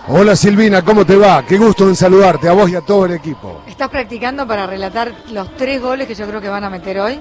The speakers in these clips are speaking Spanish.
Hola Silvina, ¿cómo te va? Qué gusto en saludarte, a vos y a todo el equipo. ¿Estás practicando para relatar los 3 goles que yo creo que van a meter hoy?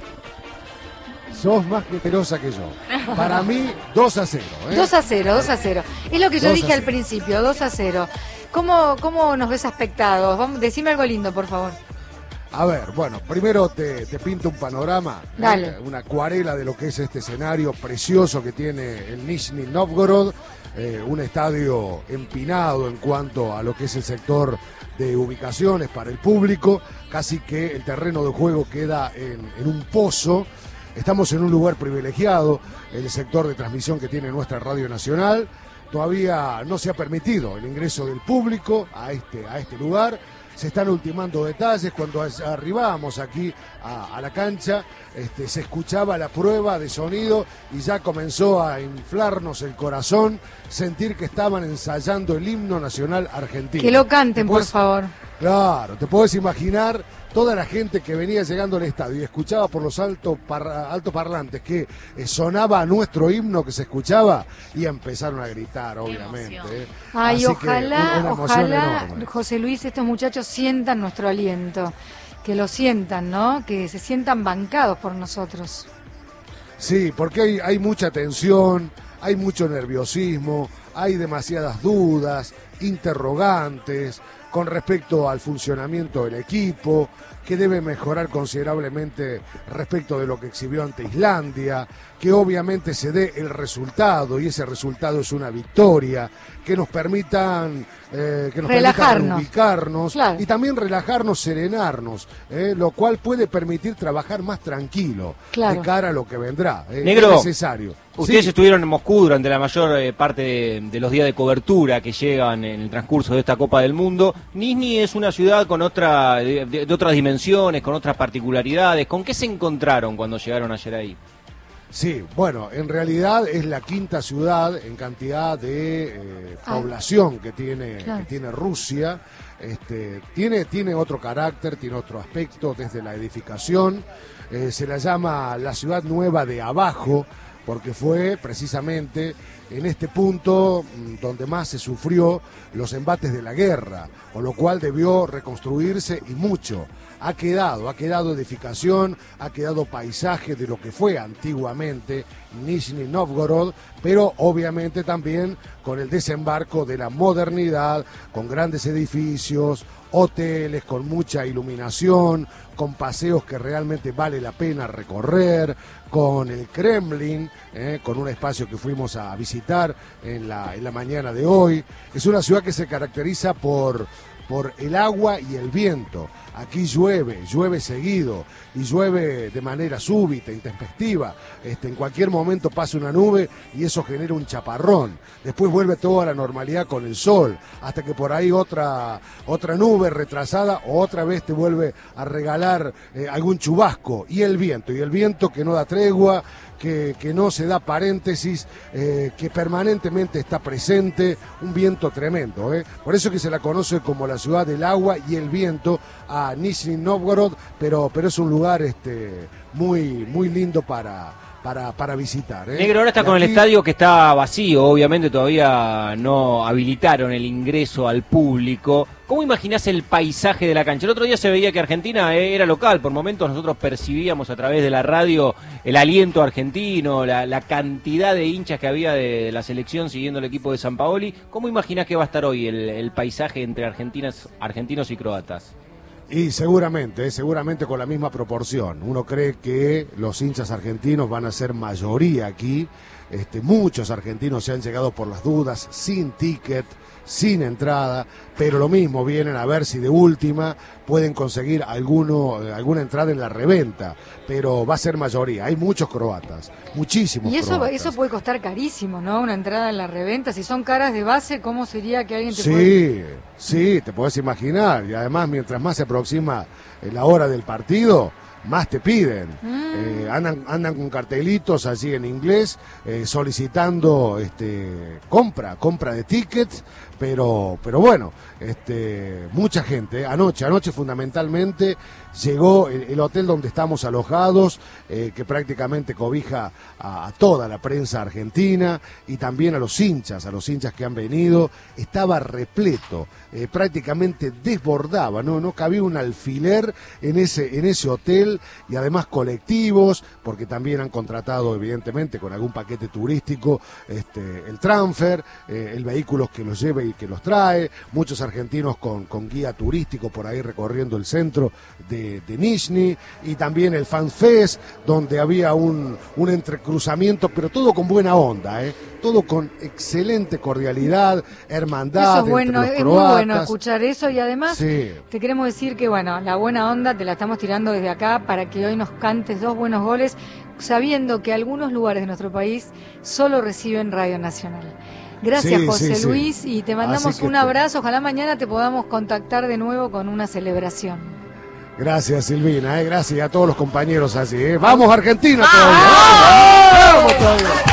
Sos más generosa que yo. Para mí, 2-0. 2-0. Es lo que yo dije al principio, 2-0. ¿Cómo nos ves aspectados? Decime algo lindo, por favor. A ver, bueno, primero te pinto un panorama, una acuarela de lo que es este escenario precioso que tiene el Nizhny Novgorod, un estadio empinado en cuanto a lo que es el sector de ubicaciones para el público, casi que el terreno de juego queda en un pozo. Estamos en un lugar privilegiado, el sector de transmisión que tiene nuestra Radio Nacional. Todavía no se ha permitido el ingreso del público a este lugar. Se están ultimando detalles. Cuando arribábamos aquí a la cancha, se escuchaba la prueba de sonido y ya comenzó a inflarnos el corazón sentir que estaban ensayando el himno nacional argentino. Que lo canten, por favor. Claro, te podés imaginar toda la gente que venía llegando al estadio y escuchaba por los altoparlantes que sonaba nuestro himno que se escuchaba y empezaron a gritar, obviamente. Ay, así ojalá, José Luis, estos muchachos sientan nuestro aliento, que lo sientan, ¿no? Que se sientan bancados por nosotros. Sí, porque hay mucha tensión, hay mucho nerviosismo, hay demasiadas dudas, interrogantes con respecto al funcionamiento del equipo, que debe mejorar considerablemente respecto de lo que exhibió ante Islandia, que obviamente se dé el resultado, y ese resultado es una victoria, que nos permitan ubicarnos, claro, y también relajarnos, serenarnos, lo cual puede permitir trabajar más tranquilo, claro, de cara a lo que vendrá. Negro, es necesario. Ustedes estuvieron en Moscú durante la mayor parte de los días de cobertura que llegan en el transcurso de esta Copa del Mundo. Nizhny es una ciudad con de otras dimensiones, con otras particularidades. ¿Con qué se encontraron cuando llegaron ayer ahí? Sí, bueno, en realidad es la quinta ciudad en cantidad de población que tiene Rusia. Tiene otro carácter, tiene otro aspecto desde la edificación. Se la llama la ciudad nueva de abajo, porque fue precisamente en este punto donde más se sufrió los embates de la guerra, con lo cual debió reconstruirse y mucho. Ha quedado edificación, ha quedado paisaje de lo que fue antiguamente Nizhny Novgorod, pero obviamente también con el desembarco de la modernidad, con grandes edificios, hoteles con mucha iluminación, con paseos que realmente vale la pena recorrer, con el Kremlin, con un espacio que fuimos a visitar en la mañana de hoy. Es una ciudad que se caracteriza por el agua y el viento. Aquí llueve seguido y llueve de manera súbita, intempestiva. En cualquier momento pasa una nube y eso genera un chaparrón. Después vuelve toda la normalidad con el sol, hasta que por ahí otra nube retrasada o otra vez te vuelve a regalar algún chubasco. Y el viento que no da tregua, que no se da paréntesis, que permanentemente está presente, un viento tremendo. Por eso que se la conoce como la ciudad del agua y el viento a Nizhny Novgorod, pero es un lugar muy lindo para visitar. Negro, ahora está con el estadio que está vacío, obviamente todavía no habilitaron el ingreso al público. ¿Cómo imaginás el paisaje de la cancha? El otro día se veía que Argentina era local, por momentos nosotros percibíamos a través de la radio el aliento argentino, la cantidad de hinchas que había de la selección siguiendo el equipo de Sampaoli. ¿Cómo imaginás que va a estar hoy el paisaje entre argentinos y croatas? Y seguramente con la misma proporción. Uno cree que los hinchas argentinos van a ser mayoría aquí. Muchos argentinos se han llegado por las dudas, sin ticket, sin entrada, pero lo mismo, vienen a ver si de última pueden conseguir alguna entrada en la reventa, pero va a ser mayoría. Hay muchos croatas, muchísimos croatas. Y eso puede costar carísimo, ¿no? Una entrada en la reventa, si son caras de base, ¿cómo sería que alguien te Sí, te podés imaginar, y además mientras más se aproxima la hora del partido, más te piden. Andan con cartelitos allí en inglés solicitando compra de tickets, pero bueno, mucha gente. Anoche fundamentalmente llegó el hotel donde estamos alojados, que prácticamente cobija a toda la prensa argentina y también a los hinchas que han venido. Estaba repleto, prácticamente desbordaba, no cabía un alfiler en ese hotel, y además colectivos, porque también han contratado evidentemente con algún paquete turístico el transfer, el vehículo que los lleva y que los trae, muchos argentinos con guía turístico por ahí recorriendo el centro de Nizhny, y también el Fan Fest, donde había un entrecruzamiento, pero todo con buena onda, todo con excelente cordialidad, hermandad. Eso es bueno, entre los es croatas. muy bueno escuchar eso, y además sí, te queremos decir que bueno, la buena onda te la estamos tirando desde acá para que hoy nos cantes 2 buenos goles, sabiendo que algunos lugares de nuestro país solo reciben Radio Nacional. Gracias, sí, José sí, Luis, sí. Y te mandamos un abrazo. Ojalá mañana te podamos contactar de nuevo con una celebración. Gracias, Silvina, gracias a todos los compañeros así. ¡Vamos, Argentina todavía! ¡Vamos todavía!